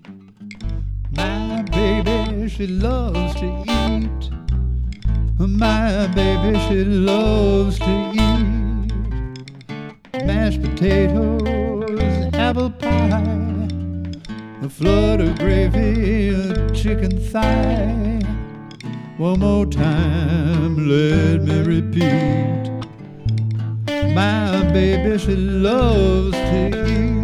My baby, she loves to eat. My baby, she loves to eat. Mashed potatoes, apple pie, a flood of gravy, a chicken thigh. One more time, let me repeat. My baby, she loves to eat.